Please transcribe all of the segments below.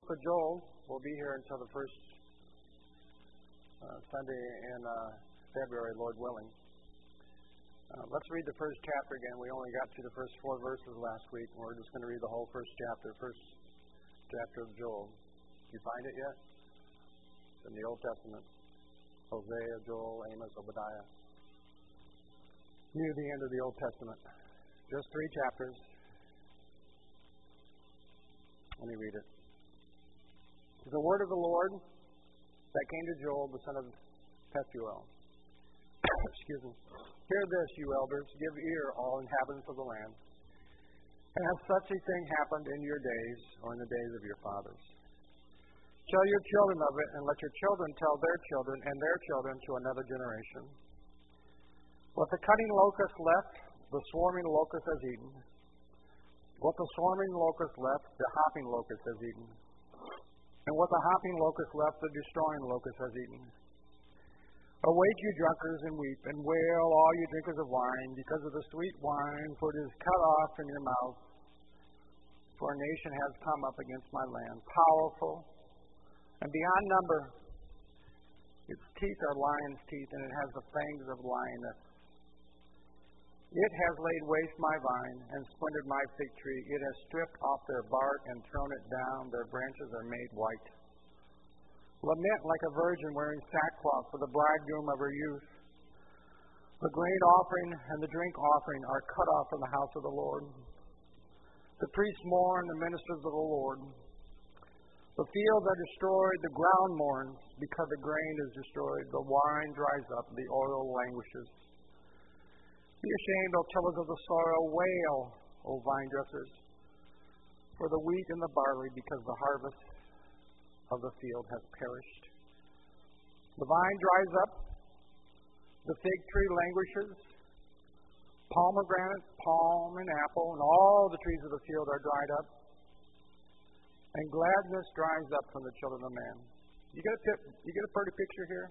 book of Joel. We'll be here until the first Sunday in February, Lord willing. Let's read the first chapter again. We only got to the first 4 verses last week, and we're just going to read the whole first chapter of Joel. Did you find it yet? It's in the Old Testament. Hosea, Joel, Amos, Obadiah. Near the end of the Old Testament. Just 3 chapters. Let me read it. The word of the Lord that came to Joel, the son of Pethuel. Excuse me. Hear this, you elders. Give ear, all inhabitants of the land. Has such a thing happened in your days, or in the days of your fathers? Tell your children of it, and let your children tell their children and their children to another generation. What the cutting locust left, the swarming locust has eaten. What the swarming locust left, the hopping locust has eaten. And what the hopping locust left, the destroying locust has eaten. Awake, you drunkards, and weep, and wail, all you drinkers of wine, because of the sweet wine, for it is cut off from your mouth. For a nation has come up against my land, powerful and beyond number. Its teeth are lion's teeth, and it has the fangs of lioness. It has laid waste my vine and splintered my fig tree. It has stripped off their bark and thrown it down. Their branches are made white. Lament like a virgin wearing sackcloth for the bridegroom of her youth. The grain offering and the drink offering are cut off from the house of the Lord. The priests mourn, the ministers of the Lord. The fields are destroyed, the ground mourns, because the grain is destroyed. The wine dries up, the oil languishes. Be ashamed, O tillers of the soil. Wail, O vine dressers, for the wheat and the barley, because the harvest of the field has perished. The vine dries up, the fig tree languishes, pomegranate, palm, and apple, and all the trees of the field are dried up, and gladness dries up from the children of man. You get a pretty picture here?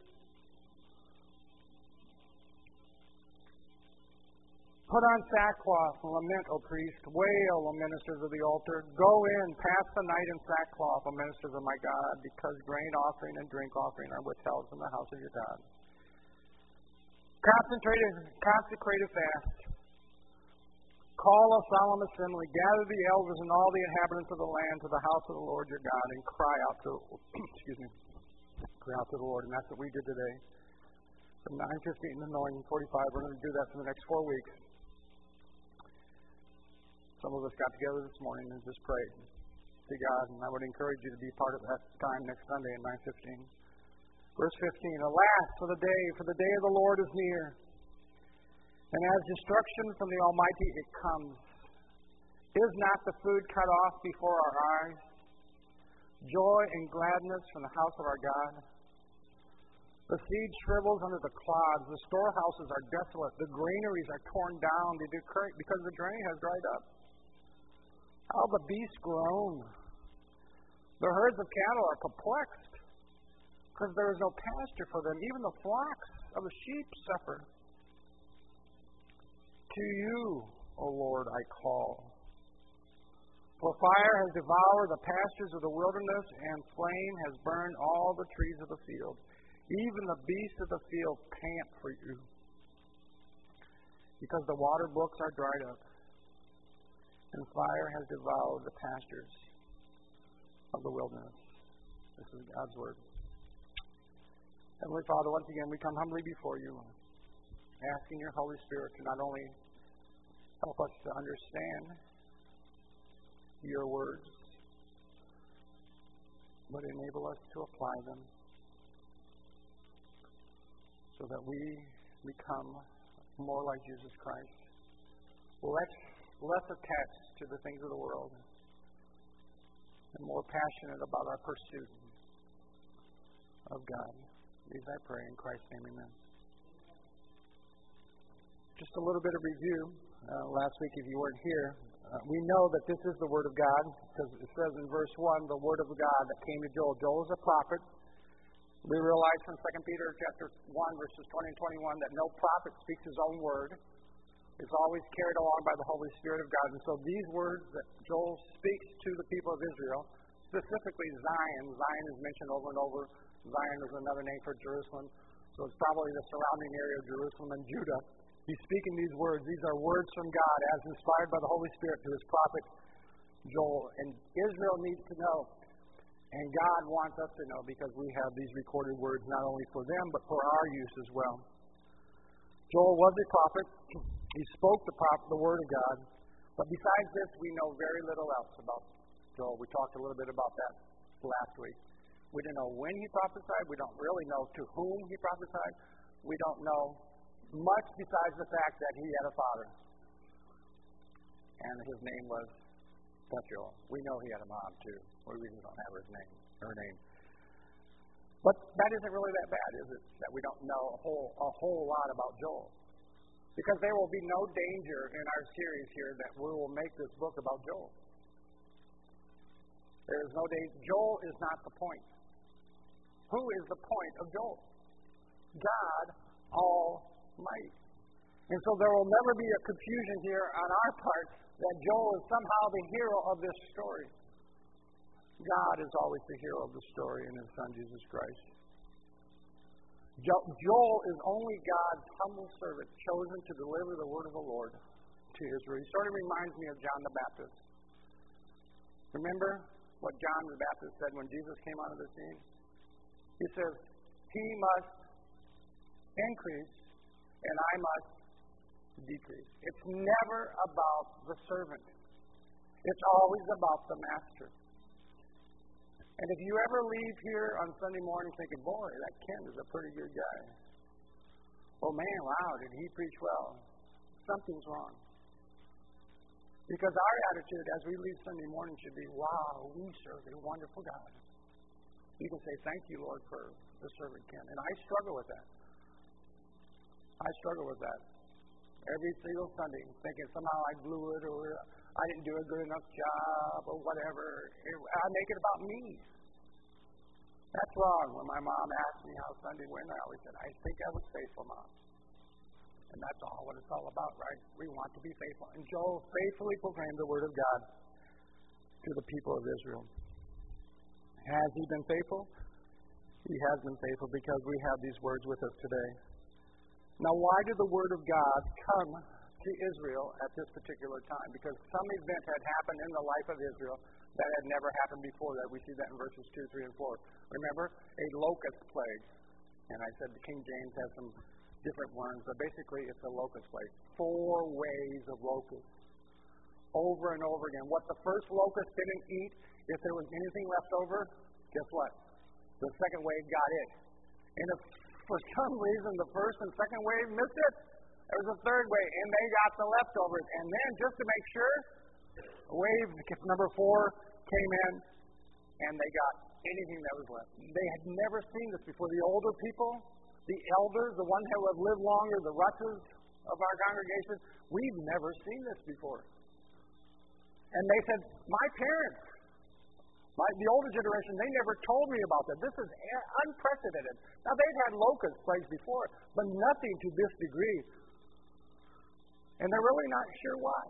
Put on sackcloth and lament, O priest. Wail, O ministers of the altar. Go in, pass the night in sackcloth, O ministers of my God, because grain offering and drink offering are withheld from the house of your God. Consecrate a fast. Call a solemn assembly. Gather the elders and all the inhabitants of the land to the house of the Lord your God, and cry out to the Lord. And that's what we did today. From 9:15 to 9:45, we're going to do that for the next 4 weeks. Some of us got together this morning and just prayed to God, and I would encourage you to be part of that time next Sunday at 9:15. Verse 15, Alas, for the day of the Lord is near, and as destruction from the Almighty it comes. Is not the food cut off before our eyes? Joy and gladness from the house of our God? The seed shrivels under the clods. The storehouses are desolate. The granaries are torn down because the grain has dried up. How the beasts groan. The herds of cattle are perplexed, because there is no pasture for them. Even the flocks of the sheep suffer. To you, O Lord, I call. For fire has devoured the pastures of the wilderness, and flame has burned all the trees of the field. Even the beasts of the field pant for you, because the water brooks are dried up, and fire has devoured the pastures of the wilderness. This is God's word. Heavenly Father, once again, we come humbly before you, asking your Holy Spirit to not only help us to understand your words, but enable us to apply them, so that we become more like Jesus Christ, less attached to the things of the world, and more passionate about our pursuit of God. These I pray in Christ's name, amen. Just a little bit of review. Last week, if you weren't here, we know that this is the Word of God, because it says in verse 1, the Word of God that came to Joel. Joel is a prophet. We realize from 2 Peter chapter 1, verses 20 and 21, that no prophet speaks his own word. It's always carried along by the Holy Spirit of God. And so these words that Joel speaks to the people of Israel specifically Zion. Zion is mentioned over and over. Zion is another name for Jerusalem. So it's probably the surrounding area of Jerusalem and Judah. He's speaking these words. These are words from God as inspired by the Holy Spirit to his prophet Joel. And Israel needs to know. And God wants us to know because we have these recorded words not only for them but for our use as well. Joel was a prophet. He spoke the word of God. But besides this, we know very little else about Joel. We talked a little bit about that last week. We don't know when he prophesied. We don't really know to whom he prophesied. We don't know much besides the fact that he had a father. And his name was Pethuel. We know he had a mom too. We really don't have her name. But that isn't really that bad, is it? That we don't know a whole lot about Joel. Because there will be no danger in our series here that we will make this book about Joel. There is no danger. Joel is not the point. Who is the point of Joel? God Almighty. And so there will never be a confusion here on our part that Joel is somehow the hero of this story. God is always the hero of the story in his Son, Jesus Christ. Joel is only God's humble servant chosen to deliver the word of the Lord to Israel. He sort of reminds me of John the Baptist. Remember what John the Baptist said when Jesus came onto the scene? He says, he must increase and I must decrease. It's never about the servant. It's always about the master. And if you ever leave here on Sunday morning thinking, boy, that Ken is a pretty good guy. Oh man, wow, did he preach well? Something's wrong. Because our attitude as we leave Sunday morning should be, wow, we serve a wonderful God. You can say, thank you, Lord, for the servant Ken. And I struggle with that. Every single Sunday, thinking somehow I blew it or I didn't do a good enough job or whatever. I make it about me. That's wrong. When my mom asked me how Sunday went, I always said, I think I was faithful, Mom. And that's all what it's all about, right? We want to be faithful. And Joel faithfully proclaimed the word of God to the people of Israel. Has he been faithful? He has been faithful because we have these words with us today. Now, why did the word of God come to Israel at this particular time? Because some event had happened in the life of Israel that had never happened before that. We see that in verses 2, 3, and 4. Remember? A locust plague. And I said the King James has some different ones, but basically it's a locust plague. 4 waves of locusts. Over and over again. What the first locust didn't eat, if there was anything left over, guess what? The second wave got it. And if for some reason the first and second wave missed it, there was a third wave, and they got the leftovers. And then, just to make sure, wave number 4 came in, and they got anything that was left. They had never seen this before. The older people, the elders, the ones who have lived longer, the russes of our congregation, we've never seen this before. And they said, my parents, the older generation, they never told me about that. This is unprecedented. Now, they've had locust plagues before, but nothing to this degree. And they're really not sure why.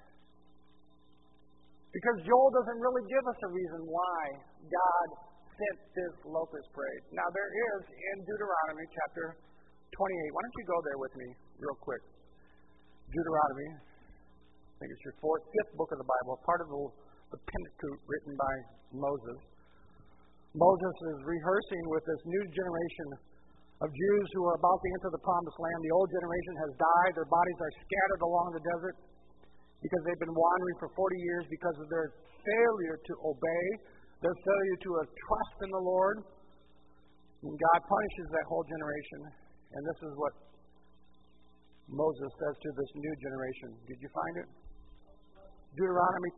Because Joel doesn't really give us a reason why God sent this locust plague. Now, there is in Deuteronomy chapter 28. Why don't you go there with me real quick? Deuteronomy, I think it's your 5th book of the Bible, part of the Pentateuch written by Moses. Moses is rehearsing with this new generation of Jews who are about to enter the promised land. The old generation has died. Their bodies are scattered along the desert because they've been wandering for 40 years because of their failure to obey, their failure to trust in the Lord. And God punishes that whole generation. And this is what Moses says to this new generation. Did you find it? Deuteronomy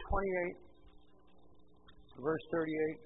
28, verse 38.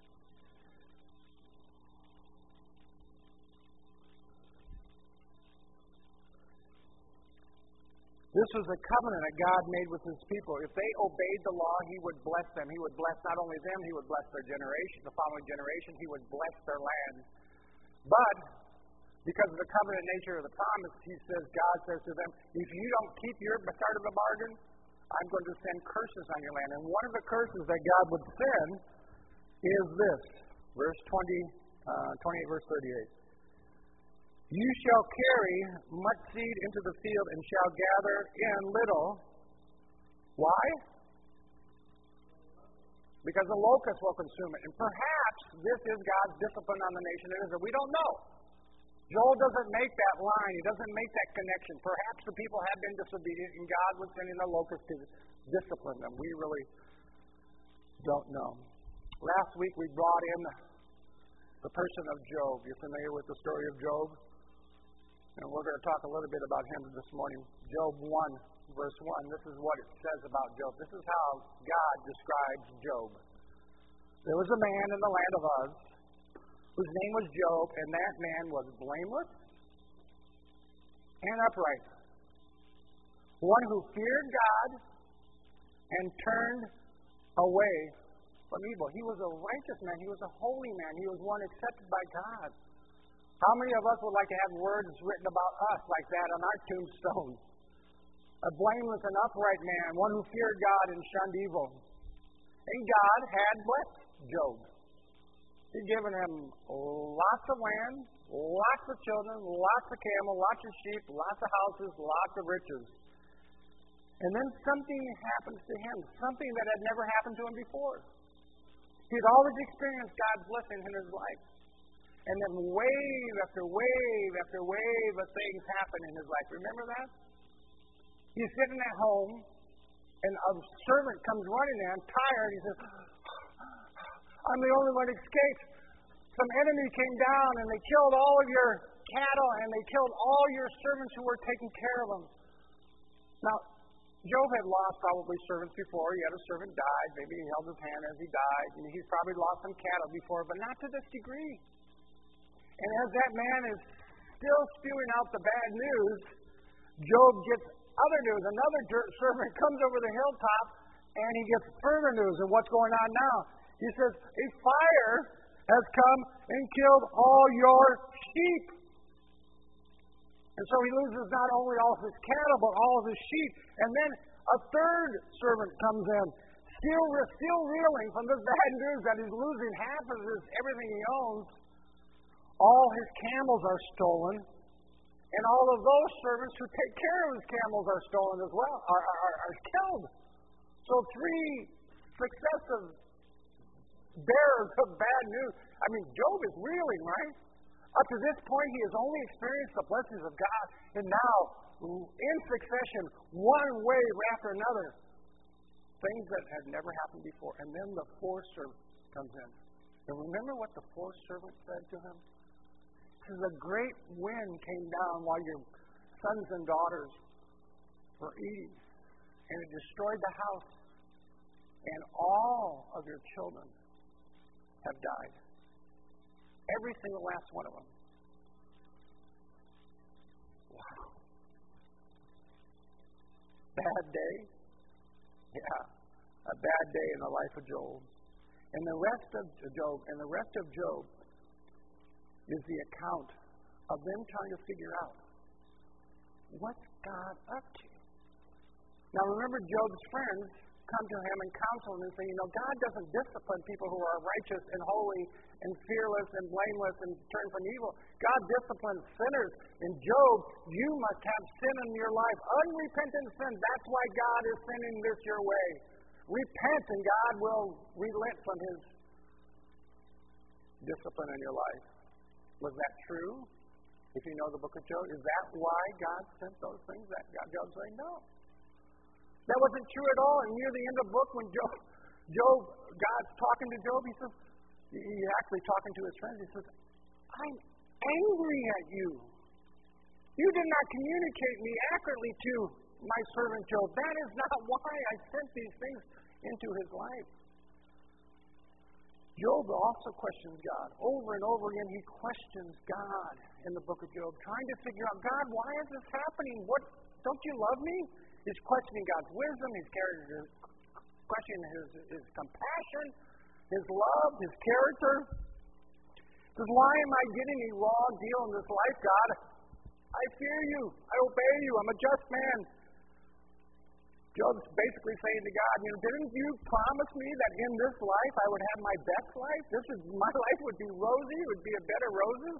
This was a covenant that God made with His people. If they obeyed the law, He would bless them. He would bless not only them, He would bless their generation, the following generation. He would bless their land. But because of the covenant nature of the promise, God says to them, if you don't keep your part of the bargain, I'm going to send curses on your land. And one of the curses that God would send is this. Verse 28, verse 38. You shall carry much seed into the field and shall gather in little. Why? Because the locust will consume it. And perhaps this is God's discipline on the nation of Israel. We don't know. Joel doesn't make that line. He doesn't make that connection. Perhaps the people have been disobedient and God was sending the locust to discipline them. We really don't know. Last week we brought in the person of Job. You're familiar with the story of Job? And we're going to talk a little bit about him this morning. Job 1, verse 1. This is what it says about Job. This is how God describes Job. There was a man in the land of Uz whose name was Job, and that man was blameless and upright. One who feared God and turned away from evil. He was a righteous man. He was a holy man. He was one accepted by God. How many of us would like to have words written about us like that on our tombstone? A blameless and upright man, one who feared God and shunned evil. And God had blessed Job. He'd given him lots of land, lots of children, lots of camel, lots of sheep, lots of houses, lots of riches. And then something happens to him, something that had never happened to him before. He'd always experienced God's blessing in his life. And then wave after wave after wave of things happen in his life. Remember that? He's sitting at home, and a servant comes running in, tired. He says, I'm the only one that escaped. Some enemy came down, and they killed all of your cattle, and they killed all your servants who were taking care of them. Now, Job had lost probably servants before. He had a servant died. Maybe he held his hand as he died. And he's probably lost some cattle before, but not to this degree. And as that man is still spewing out the bad news, Job gets other news. Another servant comes over the hilltop, and he gets further news of what's going on now. He says, a fire has come and killed all your sheep. And so he loses not only all of his cattle, but all of his sheep. And then a third servant comes in, still reeling from this bad news that he's losing half of everything he owns. All his camels are stolen, and all of those servants who take care of his camels are stolen as well, are killed. So three successive bearers of bad news. I mean, Job is reeling, right? Up to this point, he has only experienced the blessings of God, and now, in succession, one wave after another, things that had never happened before. And then the fourth servant comes in. And remember what the fourth servant said to him? He says, a great wind came down while your sons and daughters were eating, and it destroyed the house, and all of your children have died. Every single last one of them. Wow. Bad day? Yeah. A bad day in the life of Job. And the rest of Job is the account of them trying to figure out what's God up to. Now remember, Job's friends come to him and counsel him and say, God doesn't discipline people who are righteous and holy and fearless and blameless and turn from evil. God disciplines sinners. And Job, you must have sin in your life, unrepentant sin. That's why God is sending this your way. Repent and God will relent from His discipline in your life. Was that true? If you know the book of Job, is that why God sent those things? That Job saying no. That wasn't true at all. And near the end of the book, when God's talking to Job, he says, he's actually talking to his friends. He says, I'm angry at you. You did not communicate me accurately to my servant Job. That is not why I sent these things into his life. Job also questions God. Over and over again, he questions God in the book of Job, trying to figure out, God, why is this happening? What? Don't you love me? He's questioning God's wisdom. He's questioning his compassion, his love, his character. He says, why am I getting a raw deal in this life, God? I fear you. I obey you. I'm a just man. Job's basically saying to God, didn't you promise me that in this life I would have my best life? My life would be rosy, it would be a bed of roses.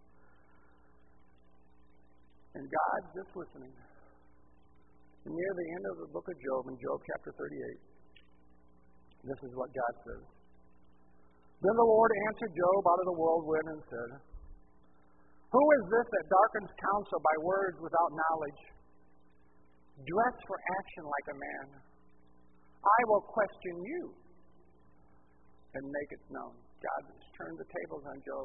And God's just listening. And near the end of the book of Job, in Job chapter 38, this is what God says. Then the Lord answered Job out of the whirlwind and said, who is this that darkens counsel by words without knowledge? Dress for action like a man. I will question you and make it known. God has turned the tables on Job.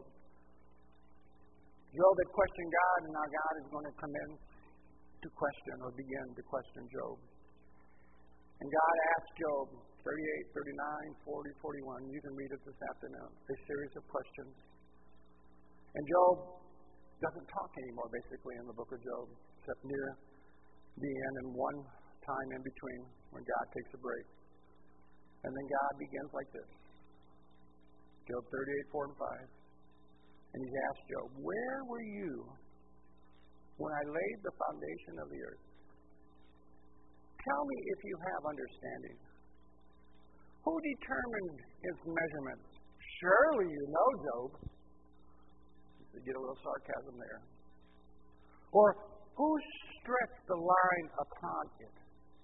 Job had questioned God, and now God is going to come in to question or begin to question Job. And God asked Job 38, 39, 40, 41. You can read it this afternoon. A series of questions. And Job doesn't talk anymore, basically, in the book of Job, except near the end and one time in between when God takes a break. And then God begins like this. Job 38, 4 and 5. And he asked Job, where were you when I laid the foundation of the earth? Tell me if you have understanding. Who determined its measurements? Surely you know, Job. You get a little sarcasm there. Or who stretched the line upon it?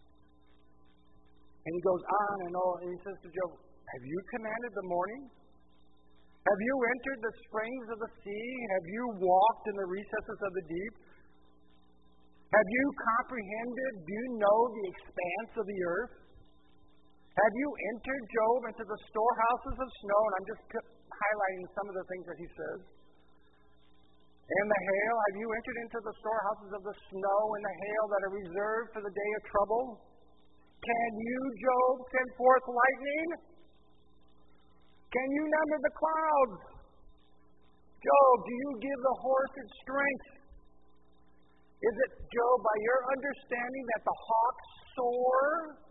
And he goes on and on, and he says to Job, have you commanded the morning? Have you entered the springs of the sea? Have you walked in the recesses of the deep? Have you comprehended? Do you know the expanse of the earth? Have you entered, Job, into the storehouses of snow? And I'm just highlighting some of the things that he says. And the hail, have you entered into the storehouses of the snow and the hail that are reserved for the day of trouble? Can you, Job, send forth lightning? Can you number the clouds? Job, do you give the horse its strength? Is it, Job, by your understanding that the hawks soar?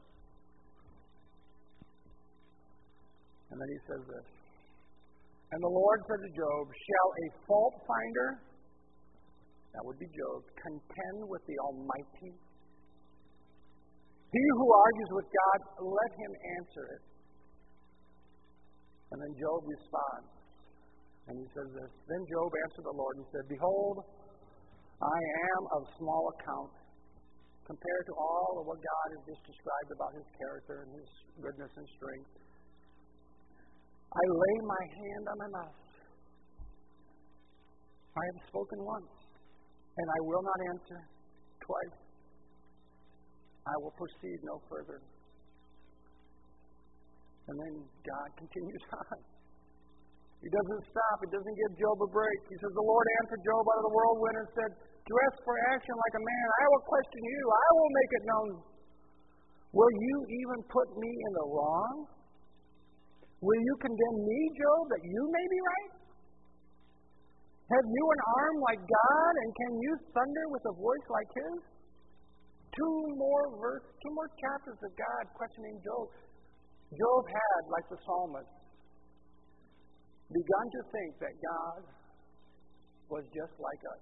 And then he says this. And the Lord said to Job, shall a fault finder, that would be Job, contend with the Almighty? He who argues with God, let him answer it. And then Job responds. And he says this. Then Job answered the Lord and said, behold, I am of small account compared to all of what God has just described about his character and his goodness and strength. I lay my hand on my mouth. I have spoken once, and I will not answer twice. I will proceed no further. And then God continues on. He doesn't stop. He doesn't give Job a break. He says, the Lord answered Job out of the whirlwind and said, dress for action like a man. I will question you. I will make it known. Will you even put me in the wrong? Will you condemn me, Job, that you may be right? Have you an arm like God, and can you thunder with a voice like his? Two more chapters of God questioning Job. Job had, like the psalmist, begun to think that God was just like us.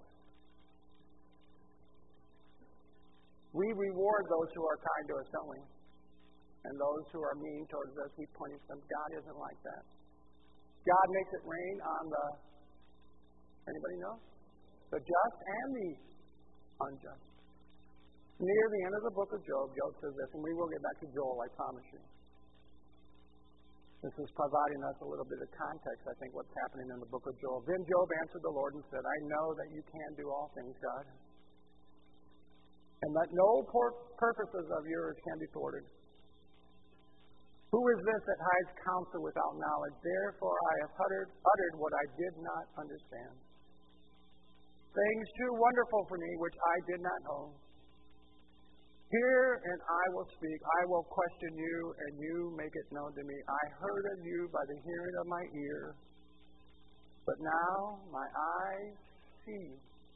We reward those who are kind to us, don't we? And those who are mean towards us, we punish them. God isn't like that. God makes it rain on the, anybody know? The just and the unjust. Near the end of the book of Job, Job says this, and we will get back to Joel, I promise you. This is providing us a little bit of context, I think, what's happening in the book of Job. Then Job answered the Lord and said, I know that you can do all things, God, and that no purposes of yours can be thwarted. Who is this that hides counsel without knowledge? Therefore I have uttered what I did not understand. Things too wonderful for me which I did not know. Hear and I will speak. I will question you and you make it known to me. I heard of you by the hearing of my ear, but now my eyes see.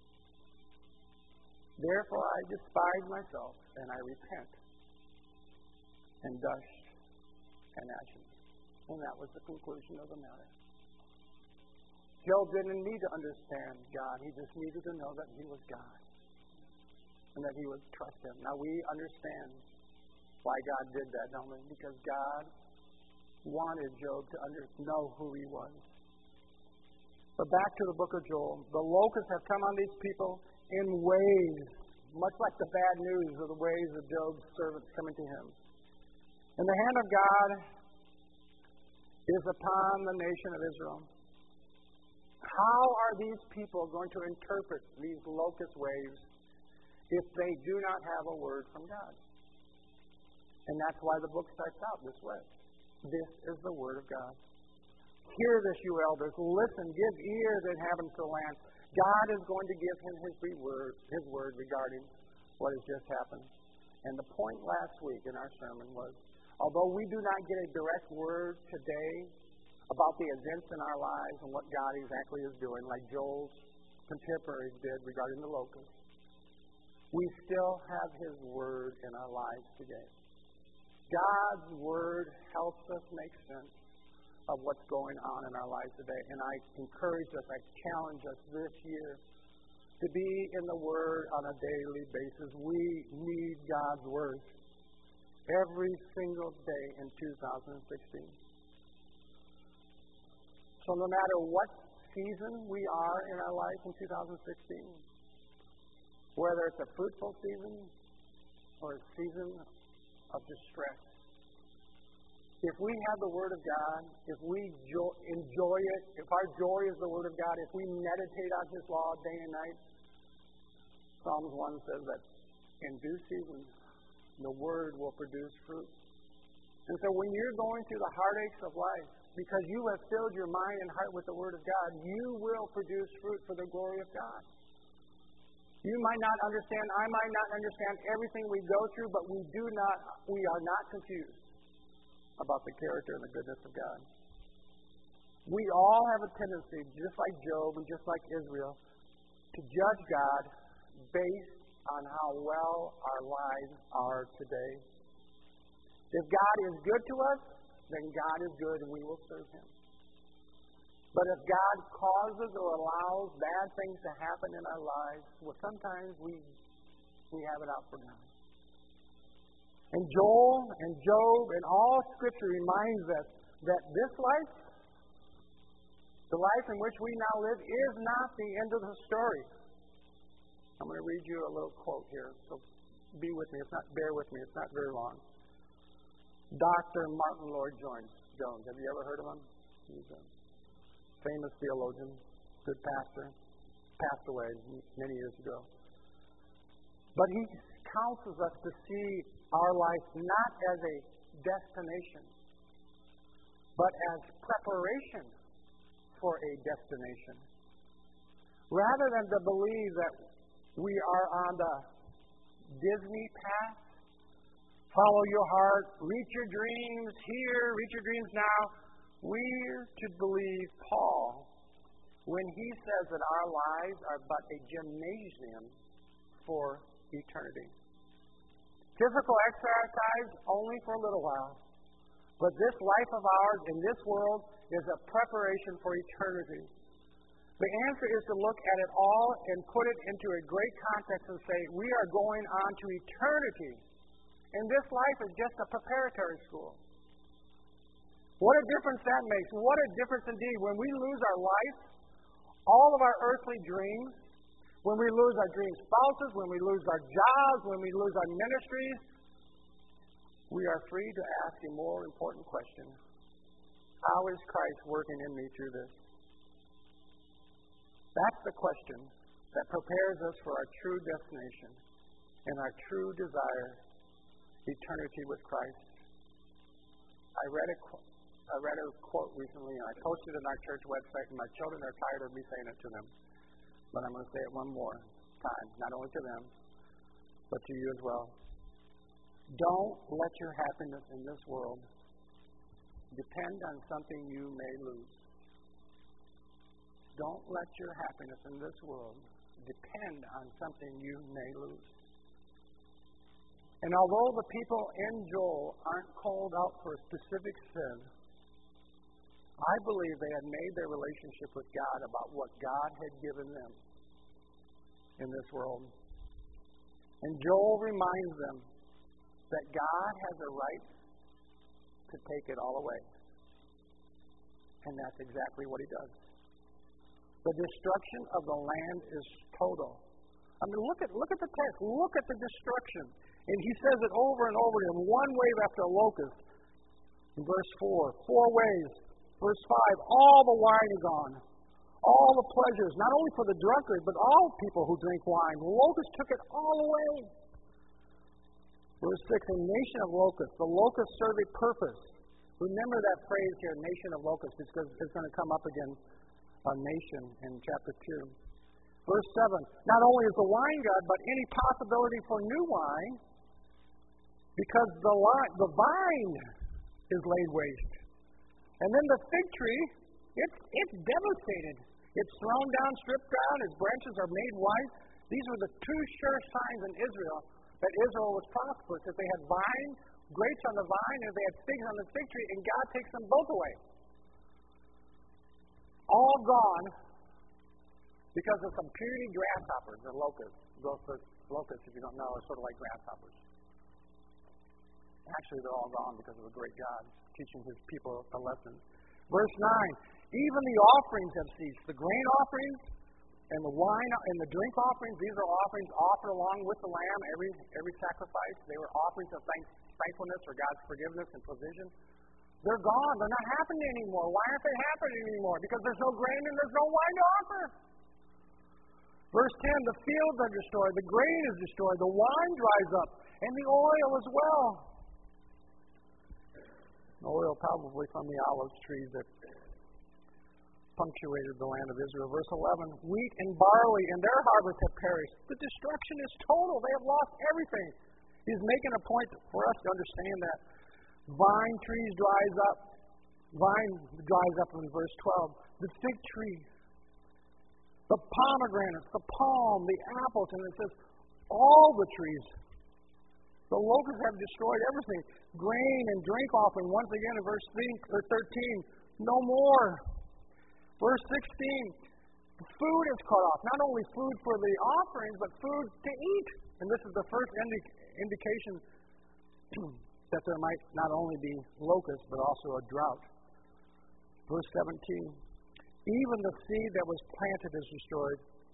Therefore I despise myself and I repent and dust and ashes. And that was the conclusion of the matter. Job didn't need to understand God. He just needed to know that he was God and that he would trust him. Now we understand why God did that, don't we? Because God wanted Job to know who he was. But back to the book of Joel. The locusts have come on these people in waves, much like the bad news of the waves of Job's servants coming to him. And the hand of God is upon the nation of Israel. How are these people going to interpret these locust waves if they do not have a word from God? And that's why the book starts out this way. This is the word of God. Hear this, you elders. Listen, give ear that inhabitants of the land. God is going to give him his word regarding what has just happened. And the point last week in our sermon was, although we do not get a direct word today about the events in our lives and what God exactly is doing, like Joel's contemporaries did regarding the locusts, we still have his word in our lives today. God's word helps us make sense of what's going on in our lives today. And I encourage us, I challenge us this year to be in the Word on a daily basis. We need God's Word every single day in 2016. So no matter what season we are in our life in 2016, whether it's a fruitful season or a season of distress, if we have the Word of God, if we enjoy it, if our joy is the Word of God, if we meditate on His law day and night, Psalms 1 says that in due season, the Word will produce fruit. And so when you're going through the heartaches of life, because you have filled your mind and heart with the Word of God, you will produce fruit for the glory of God. You might not understand, I might not understand everything we go through, but we are not confused about the character and the goodness of God. We all have a tendency, just like Job and just like Israel, to judge God based on how well our lives are today. If God is good to us, then God is good and we will serve Him. But if God causes or allows bad things to happen in our lives, well, sometimes we have it out for God. And Joel and Job and all Scripture reminds us that this life, the life in which we now live, is not the end of the story. I'm going to read you a little quote here, so be with me. Bear with me. It's not very long. Dr. Martin Lloyd-Jones. Have you ever heard of him? He's a famous theologian, good pastor, passed away many years ago. But he counsels us to see our life not as a destination, but as preparation for a destination. Rather than to believe that we are on the Disney path, follow your heart, reach your dreams here, reach your dreams now, we're to believe Paul when he says that our lives are but a gymnasium for eternity. Physical exercise only for a little while. But this life of ours in this world is a preparation for eternity. The answer is to look at it all and put it into a great context and say, we are going on to eternity. And this life is just a preparatory school. What a difference that makes. What a difference indeed. When we lose our life, all of our earthly dreams, when we lose our dream spouses, when we lose our jobs, when we lose our ministries, we are free to ask a more important question. How is Christ working in me through this? That's the question that prepares us for our true destination and our true desire, eternity with Christ. I read a quote recently, and I posted it on our church website, and my children are tired of me saying it to them. But I'm going to say it one more time, not only to them, but to you as well. Don't let your happiness in this world depend on something you may lose. Don't let your happiness in this world depend on something you may lose. And although the people in Joel aren't called out for a specific sin, I believe they had made their relationship with God about what God had given them in this world. And Joel reminds them that God has a right to take it all away. And that's exactly what he does. The destruction of the land is total. I mean, look at the text. Look at the destruction. And he says it over and over again. One wave after a locust. In verse 4. 4 waves. Verse 5. All the wine is gone. All the pleasures. Not only for the drunkard, but all people who drink wine. The locust took it all away. Verse 6. A nation of locusts. The locusts serve a purpose. Remember that phrase here, nation of locusts, because it's going to come up again, a nation, in chapter 2. Verse 7, not only is the wine gone, but any possibility for new wine, because the vine is laid waste. And then the fig tree, it's devastated. It's thrown down, stripped down, its branches are made white. These were the two sure signs in Israel that Israel was prosperous, that they had vine, grapes on the vine, and they had figs on the fig tree, and God takes them both away. All gone because of some puny grasshoppers or locusts. Locusts, if you don't know, are sort of like grasshoppers. Actually, they're all gone because of a great God teaching his people a lesson. Verse 9, even the offerings have ceased. The grain offerings and the wine and the drink offerings, these are offerings offered along with the lamb, every sacrifice. They were offerings of thankfulness for God's forgiveness and provision. They're gone. They're not happening anymore. Why aren't they happening anymore? Because there's no grain and there's no wine to offer. Verse 10, the fields are destroyed, the grain is destroyed, the wine dries up, and the oil as well. Oil probably from the olive trees that punctuated the land of Israel. Verse 11, wheat and barley and their harvest have perished. The destruction is total. They have lost everything. He's making a point for us to understand that. Vine trees dries up. Vine dries up in verse 12. The fig tree, the pomegranates, the palm, the apples, and it says all the trees. The locusts have destroyed everything. Grain and drink offering, once again in verse 13, no more. Verse 16, food is cut off. Not only food for the offerings, but food to eat. And this is the first indication that there might not only be locusts, but also a drought. Verse 17, even the seed that was planted is destroyed,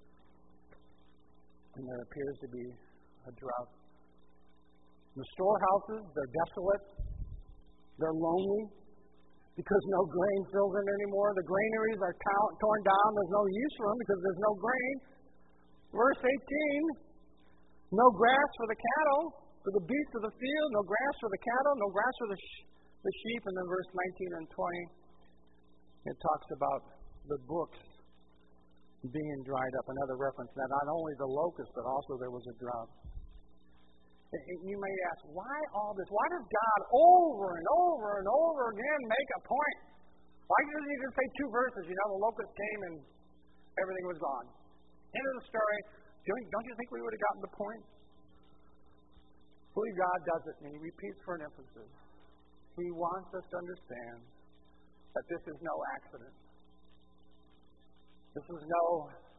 and there appears to be a drought. The storehouses, they're desolate, they're lonely, because no grain fills in anymore. The granaries are torn down, there's no use for them because there's no grain. Verse 18, no grass for the cattle, for the beasts of the field, no grass for the cattle, no grass for the sheep. And then verse 19 and 20, it talks about the books being dried up. Another reference that not only the locust, but also there was a drought. You may ask, why all this? Why does God over and over and over again make a point? Why doesn't he just say 2 verses? You know, the locust came and everything was gone. End of the story. Don't you think we would have gotten the point? I believe God does it, and he repeats for an emphasis. He wants us to understand that this is no accident. This is no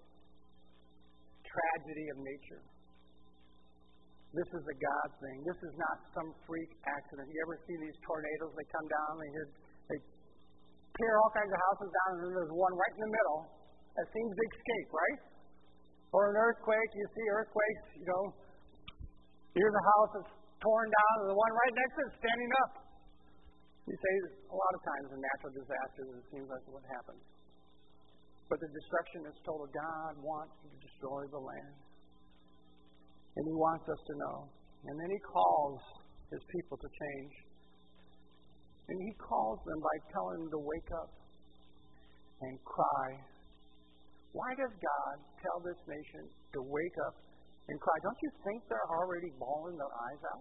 tragedy of nature. This is a God thing. This is not some freak accident. You ever see these tornadoes? They come down, they tear all kinds of houses down, and then there's one right in the middle that seems to escape, right? Or an earthquake. You see earthquakes, here's a house that's torn down, and the one right next to it is standing up. You say a lot of times in natural disasters, it seems like what happens. But the destruction is total. God wants to destroy the land. And he wants us to know. And then he calls his people to change. And he calls them by telling them to wake up and cry. Why does God tell this nation to wake up and cry? Don't you think they're already bawling their eyes out?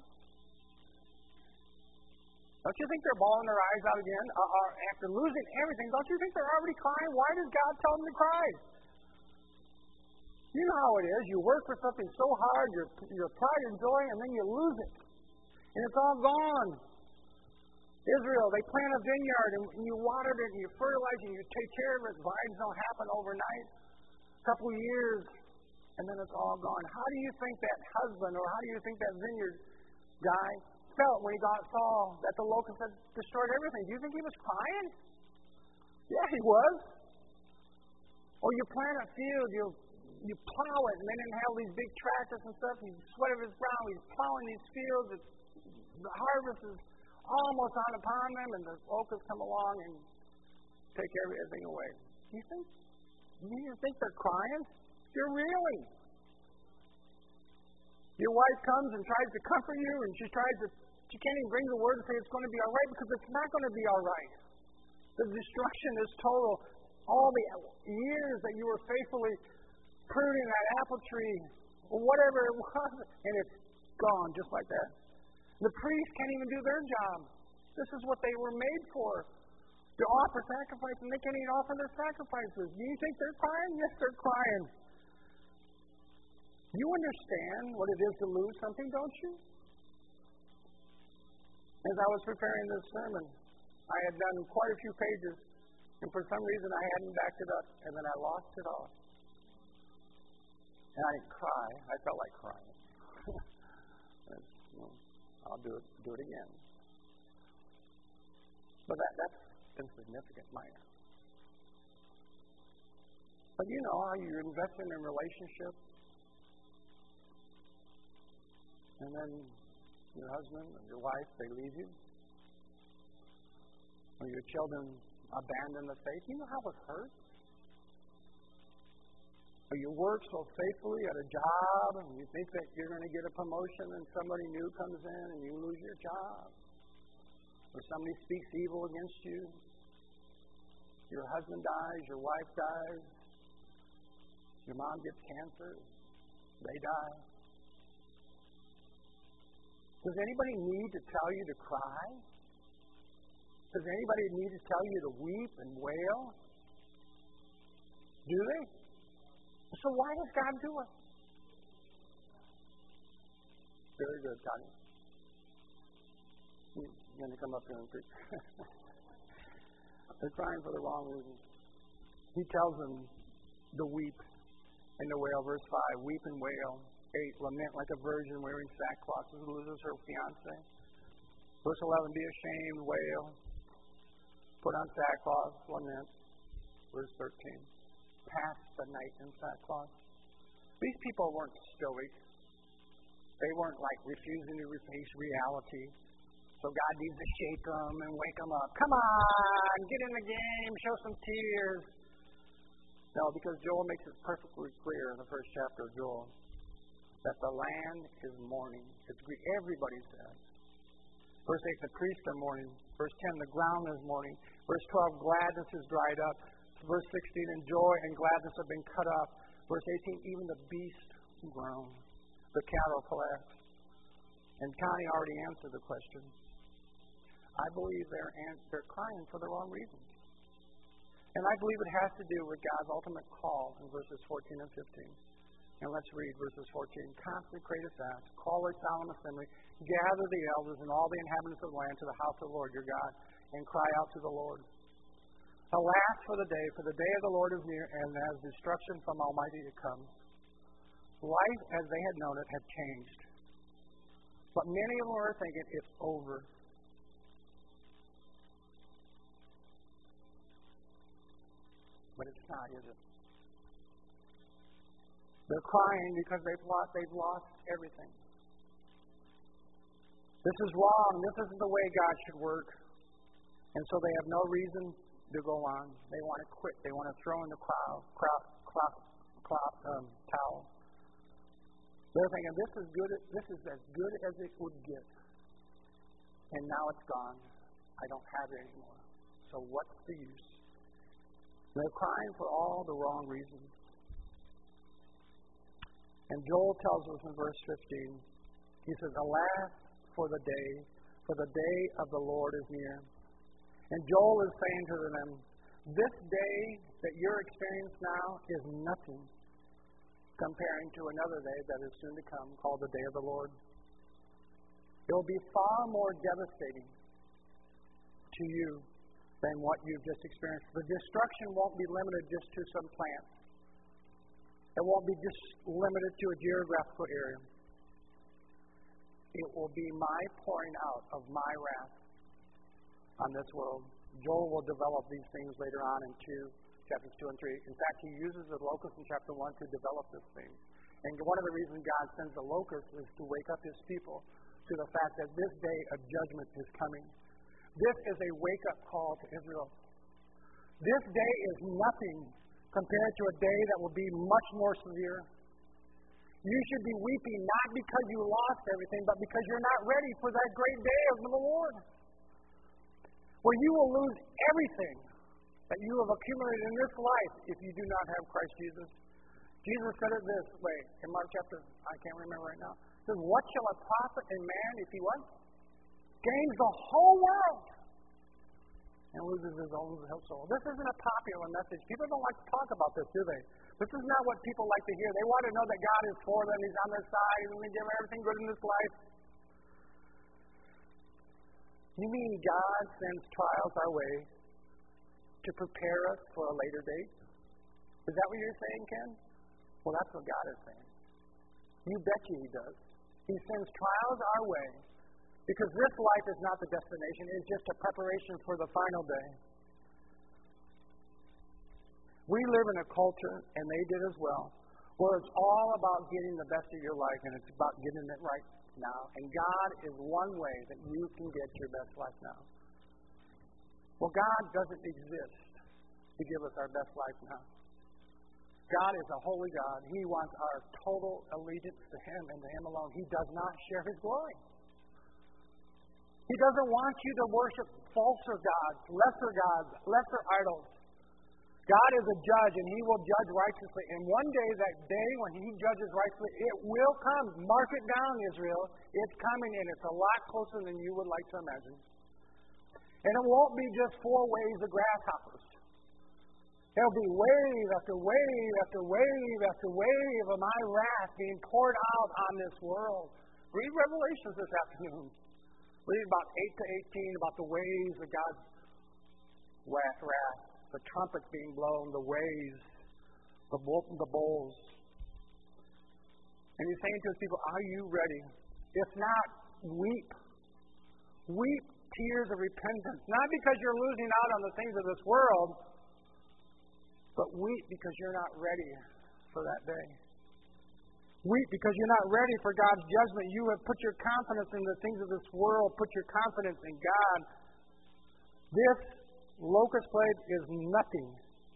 Don't you think they're bawling their eyes out again? After losing everything, don't you think they're already crying? Why does God tell them to cry? You know how it is. You work for something so hard, your pride and joy, and then you lose it. And it's all gone. Israel, they plant a vineyard, and you water it, and you fertilize it, and you take care of it. Vines don't happen overnight. A couple of years, and then it's all gone. How do you think that husband, or how do you think that vineyard guy felt when he saw that the locusts had destroyed everything? Do you think he was crying? Yeah, he was. Or you plant a field, you plow it, and they didn't have these big tractors and stuff. He's sweat of his brow. He's plowing these fields. The harvest is almost on upon them, and the locusts come along and take everything away. Do you think they're crying? They're reeling. Your wife comes and tries to comfort you, and she can't even bring the word and say it's going to be all right, because it's not going to be all right. The destruction is total. All the years that you were faithfully pruning that apple tree, or whatever it was, and it's gone just like that. The priests can't even do their job. This is what they were made for, to offer sacrifice, and they can't even offer their sacrifices. Do you think they're crying? Yes, they're crying. You understand what it is to lose something, don't you? As I was preparing this sermon, I had done quite a few pages, and for some reason I hadn't backed it up, and then I lost it all. And I didn't cry. I felt like crying. I'll do it again. But that's insignificant, minor. But you know how you're investing in a relationship, and then your husband or your wife, they leave you, or your children abandon the faith. You know how it hurts? Or you work so faithfully at a job, and you think that you're going to get a promotion, and somebody new comes in, and you lose your job. Or somebody speaks evil against you. Your husband dies, your wife dies, your mom gets cancer, they die. Does anybody need to tell you to cry? Does anybody need to tell you to weep and wail? Do they? So why does God do it? Very good, Connie. You're going to come up here and preach. They're crying for the wrong reasons. He tells them to weep and to wail. Verse 5, weep and wail. 8, lament like a virgin wearing sackcloth who loses her fiancé. Verse 11, be ashamed, wail. Put on sackcloth, lament. Verse 13, pass the night in sackcloth. These people weren't stoic. They weren't like refusing to face reality. So God needs to shake them and wake them up. Come on, get in the game, show some tears. No, because Joel makes it perfectly clear in the first chapter of Joel that the land is mourning. Everybody says. Verse 8, the priests are mourning. Verse 10, the ground is mourning. Verse 12, gladness is dried up. Verse 16, and joy and gladness have been cut off. Verse 18, even the beast groan. The cattle collapse. And Connie already answered the question. I believe they're crying for the wrong reasons. And I believe it has to do with God's ultimate call in verses 14 and 15. And let's read verses 14. Consecrate a fast, call a solemn assembly, gather the elders and all the inhabitants of the land to the house of the Lord your God, and cry out to the Lord. Alas for the day of the Lord is near, and as destruction from Almighty it comes. Life as they had known it had changed. But many of them are thinking it's over. But it's not, is it? They're crying because they've lost everything. This is wrong. This isn't the way God should work. And so they have no reason to go on. They want to quit. They want to throw in the towel. They're thinking, this is as good as it would get. And now it's gone. I don't have it anymore. So what's the use? They're crying for all the wrong reasons. And Joel tells us in verse 15, he says, alas for the day of the Lord is near. And Joel is saying to them, this day that you're experiencing now is nothing comparing to another day that is soon to come, called the day of the Lord. It will be far more devastating to you than what you've just experienced. The destruction won't be limited just to some plants. It won't be just limited to a geographical area. it will be my pouring out of my wrath on this world. Joel will develop these things later on in chapters 2 and 3. In fact, he uses the locust in chapter 1 to develop this thing. And one of the reasons God sends the locust is to wake up his people to the fact that this day of judgment is coming. This is a wake-up call to Israel. This day is nothing compared to a day that will be much more severe. You should be weeping not because you lost everything, but because you're not ready for that great day of the Lord, where you will lose everything that you have accumulated in this life if you do not have Christ Jesus. Jesus said it this way in Mark chapter, I can't remember right now. He says, what shall it profit a man if he what? Gains the whole world and loses his own soul. This isn't a popular message. People don't like to talk about this, do they? This is not what people like to hear. They want to know that God is for them, He's on their side, He's going to give them everything good in this life. You mean God sends trials our way to prepare us for a later date? Is that what you're saying, Ken? Well, that's what God is saying. You bet you He does. He sends trials our way because this life is not the destination. It's just a preparation for the final day. We live in a culture, and they did as well, where it's all about getting the best of your life, and it's about getting it right now. And God is one way that you can get your best life now. Well, God doesn't exist to give us our best life now. God is a holy God. He wants our total allegiance to Him and to Him alone. He does not share His glory. He doesn't want you to worship falser gods, lesser idols. God is a judge, and He will judge righteously. And one day, that day when He judges righteously, it will come. Mark it down, Israel. It's coming, and it's a lot closer than you would like to imagine. And it won't be just 4 waves of grasshoppers. There'll be wave after wave after wave after wave of my wrath being poured out on this world. Read Revelations this afternoon. Read about 8 to 18 about the waves of God's wrath. The trumpets being blown, the waves, the bowls. And He's saying to His people, are you ready? If not, weep. Weep tears of repentance. Not because you're losing out on the things of this world, but weep because you're not ready for that day. Weep because you're not ready for God's judgment. You have put your confidence in the things of this world. Put your confidence in God. This locust plague is nothing,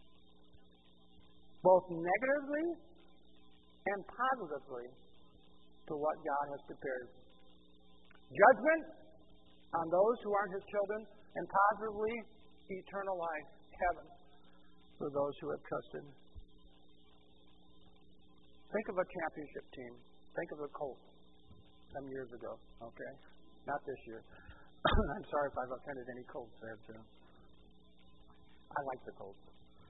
both negatively and positively, to what God has prepared. Judgment on those who aren't His children, and positively, eternal life, heaven, for those who have trusted. Think of a championship team. Think of the Colts some years ago, okay? Not this year. I'm sorry if I've offended any Colts there, too. I like the Colts.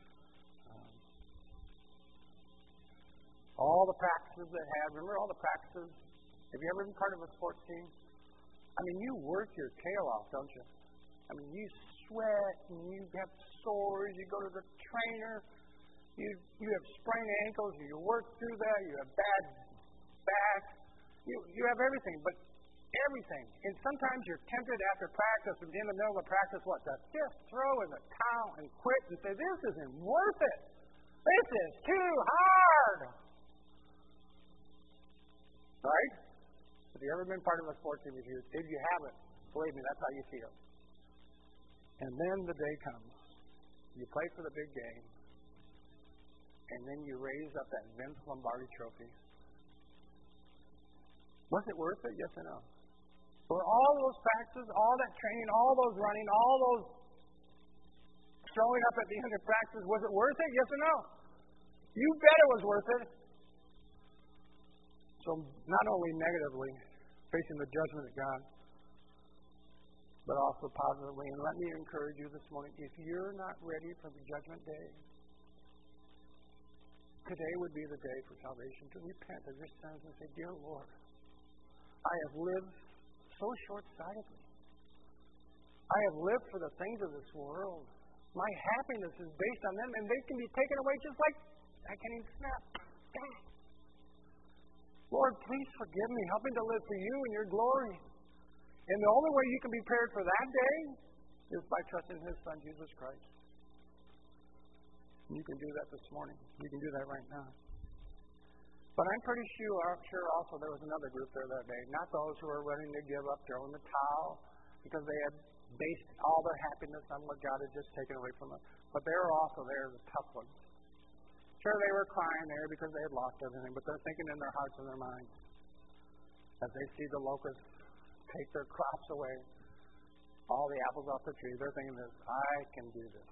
All the practices they have. Remember all the practices? Have you ever been part of a sports team? I mean, you work your tail off, don't you? I mean, you sweat and you have sores. You go to the trainer. You have sprained ankles. You work through that. You have bad back. You have everything. But everything. And sometimes you're tempted after practice, and in the middle of practice, what? To just throw in the towel and quit and say, this isn't worth it. This is too hard. Right? Have you ever been part of a sports team? If you haven't, believe me, that's how you feel. And then the day comes. You play for the big game. And then you raise up that Vince Lombardi trophy. Was it worth it? Yes or no? For all those practices, all that training, all those running, all those showing up at the end of practice, was it worth it? Yes or no? You bet it was worth it. So not only negatively facing the judgment of God, but also positively. And let me encourage you this morning, if you're not ready for the judgment day, today would be the day for salvation, to repent of your sins and say, dear Lord, I have lived so short-sightedly. I have lived for the things of this world. My happiness is based on them, and they can be taken away just like I can even snap. Lord, please forgive me. Help me to live for you and your glory. And the only way you can be prepared for that day is by trusting His Son, Jesus Christ. And you can do that this morning. You can do that right now. But I'm pretty sure also there was another group there that day. Not those who were ready to give up, throwing the towel, because they had based all their happiness on what God had just taken away from them. But they were also there, the tough ones. Sure, they were crying there because they had lost everything, but they're thinking in their hearts and their minds as they see the locusts take their crops away, all the apples off the tree. They're thinking this, I can do this.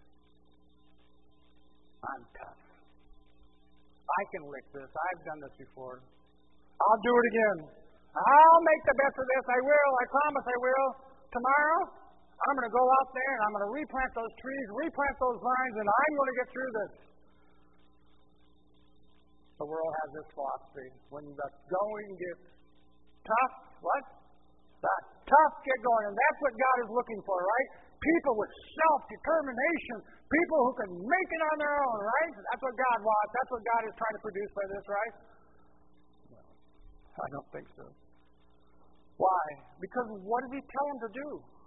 I'm tough. I can lick this. I've done this before. I'll do it again. I'll make the best of this. I will. I promise I will. Tomorrow, I'm going to go out there and I'm going to replant those trees, replant those vines, and I'm going to get through this. The world has this philosophy. When the going gets tough, what? The tough get going. And that's what God is looking for, right? People with self-determination. People who can make it on their own, right? That's what God wants. That's what God is trying to produce by this, right? No, I don't think so. Why? Because what does He tell them to do?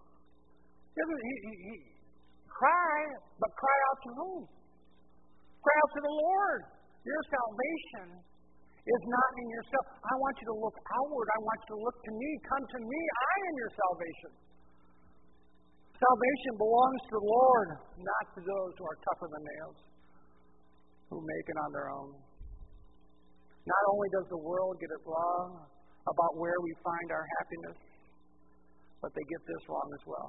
He cry, but cry out to whom? Cry out to the Lord. Your salvation is not in yourself. I want you to look outward. I want you to look to me. Come to me. I am your salvation. Salvation belongs to the Lord, not to those who are tougher than nails, who make it on their own. Not only does the world get it wrong about where we find our happiness, but they get this wrong as well.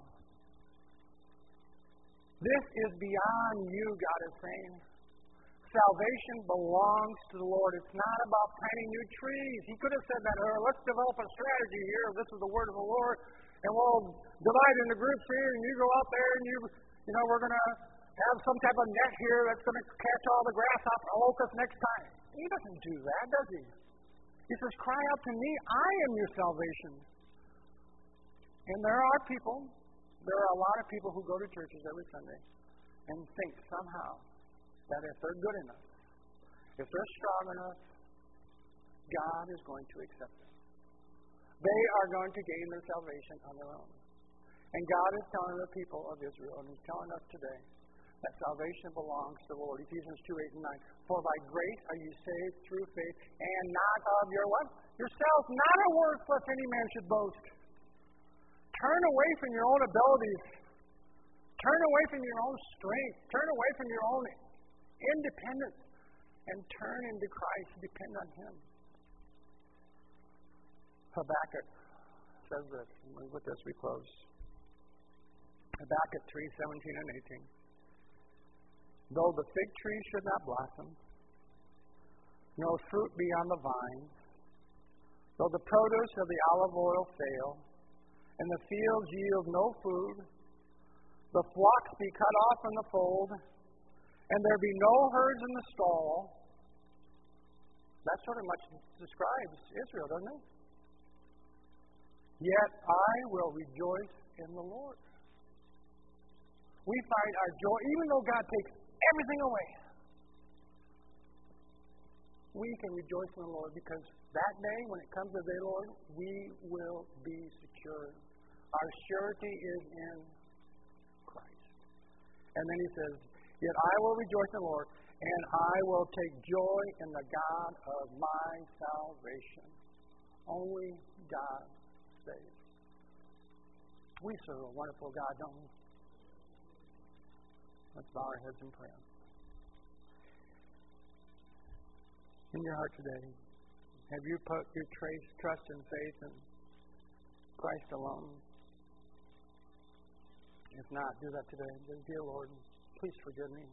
This is beyond you, God is saying. Salvation belongs to the Lord. It's not about planting new trees. He could have said that, let's develop a strategy here. This is the word of the Lord. And we'll divide into groups here, and you go out there, and we're going to have some type of net here that's going to catch all the grasshopper and locusts next time. He doesn't do that, does He? He says, cry out to me. I am your salvation. And there are a lot of people who go to churches every Sunday and think somehow that if they're good enough, if they're strong enough, God is going to accept them. They are going to gain their salvation on their own. And God is telling the people of Israel, and He's telling us today, that salvation belongs to the Lord. Ephesians 2:8 and 9. For by grace are you saved through faith, and not of your what? Yourself, not a work lest any man should boast. Turn away from your own abilities. Turn away from your own strength. Turn away from your own independence. And turn into Christ. Depend on Him. Habakkuk says this. And with this we close. Habakkuk 3:17 and 18. Though the fig tree should not blossom, no fruit be on the vine, though the produce of the olive oil fail, and the fields yield no food, the flocks be cut off from the fold, and there be no herds in the stall. That sort of much describes Israel, doesn't it? Yet I will rejoice in the Lord. We find our joy, even though God takes everything away, we can rejoice in the Lord because that day, when it comes to the day, Lord, we will be secure. Our surety is in Christ. And then He says, yet I will rejoice in the Lord, and I will take joy in the God of my salvation. Only God saves. We serve a wonderful God, don't we? Let's bow our heads in prayer. In your heart today, have you put your trust and faith in Christ alone? If not, do that today. Dear Lord, please forgive me.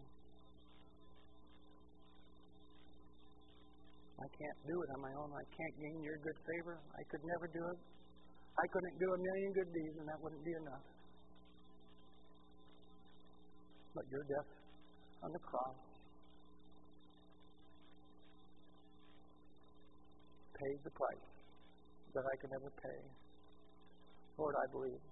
I can't do it on my own. I can't gain your good favor. I could never do it. I couldn't do a million good deeds, and that wouldn't be enough. But your death on the cross paid the price that I could never pay. Lord, I believe.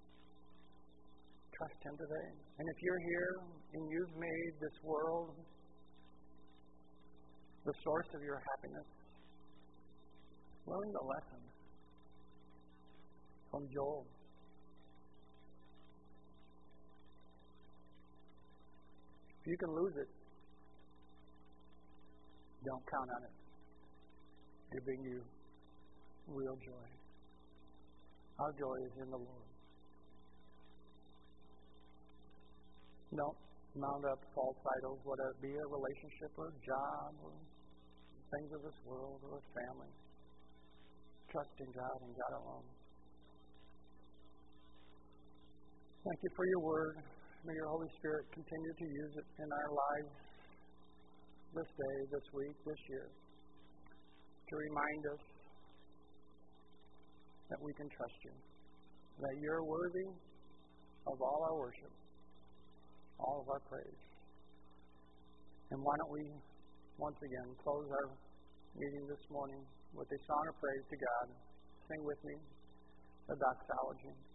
Trust Him today. And if you're here and you've made this world the source of your happiness, Learn the lesson from Joel. If you can lose it, don't count on it to bring you real joy. Our joy is in the Lord. Don't mount up false idols, whether it be a relationship or a job or things of this world or a family. Trust in God and God alone. Thank you for your word. May your Holy Spirit continue to use it in our lives this day, this week, this year, to remind us that we can trust you, that you're worthy of all our worship, all of our praise. And why don't we once again close our meeting this morning with a song of praise to God. Sing with me the doxology.